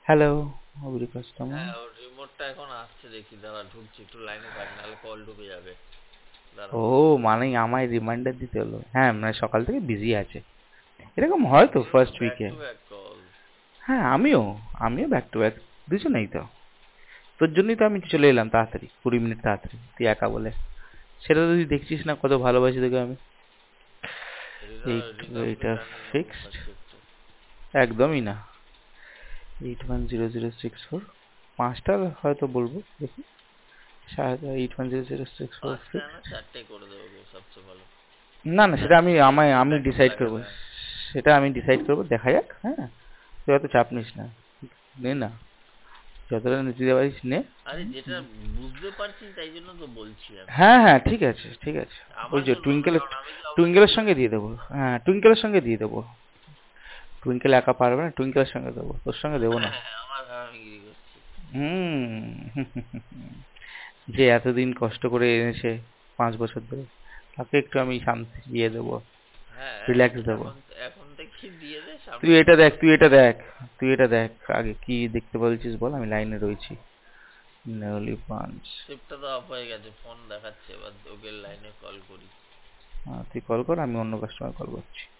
Hello, অবরি customer. হ্যাঁ, ওর রিমোটটা এখন আসছে, দেখি দাঁড়া, ঢুকছি, একটু লাইনে থাক, নাহলে কল ঢুকে যাবে। দাঁড়া। ও, মানে আমায় রিমাইন্ডার দিতে হলো। হ্যাঁ, মানে সকাল থেকে বিজি আছে। এরকম হয় তো তুইও তো ফার্স্ট ব্যাক উইকে। To back call. হ্যাঁ, আমিও ব্যাক টু ব্যাক। দুজনেই তো। তোর জন্যই তো আমি চলে এলাম তাড়াতাড়ি, 20 মিনিট তাড়াতাড়ি, তুই একা বলে। সেটা তো তুই দেখছিস না কত ভালোবাসি তোকে আমি। এইট রিকাউন্টে এইটা টান ফিক্সড? পাচ্ছি একটু। একদমই না। 810064। পাঁচটার হয়তো বলবো, দেখি। 810064 পাঁচটা না ফিক্সড। চারটে করে দেবো গে, সবচেয়ে ভালো। না না, সেটা চারটে আমি চারটে ডিসাইড লাগে করবো। না। সেটা আমি ডিসাইড করবো, দেখা যাক। হ্যাঁ, তুই অত চাপ নিস না। নে না, যতটা নিতে পারিস নে। আরে যেটা বুঝতে পারছি তাই জন্য তো বলছি আমি। হ্যাঁ হ্যাঁ, ঠিক আছে ঠিক আছে। ওই আমার যে জন্য না, টুইঙ্কেলের, কারণ আমি তো আবার টুইঙ্কেলের ইয়ে সঙ্গে দিয়ে দেবো। হ্যাঁ, টুইঙ্কেলের সঙ্গে দিয়ে দেবো। টুইঙ্কেল একা পারবে না, টুইঙ্কেলের সঙ্গে দেবো, তোর সঙ্গে দেবো না। আমার হারামিগিরি করছি। হুম। যে এতদিন কষ্ট করে এনেছে, 5 বছর ধরে, তাকে একটু আমি শান্তি দিয়ে দেবো, হ্যাঁ, রিল্যাক্স দেবো। এখন এখন থেকে দিয়ে দে, তুই সামনে এটা দেখ, পুজো। তুই এটা দেখ, তুই এটা দেখ। আগে কি দেখতে বলছিস বল, আমি লাইনে রয়েছি। নেওলি পাঞ্চ। শিফটটা তো অফ হয়ে গেছে, ফোন দেখাচ্ছে, এবার ওকে লাইনে কল করি। তুই কল কর, আমি অন্য কাস্টমার কল করছি।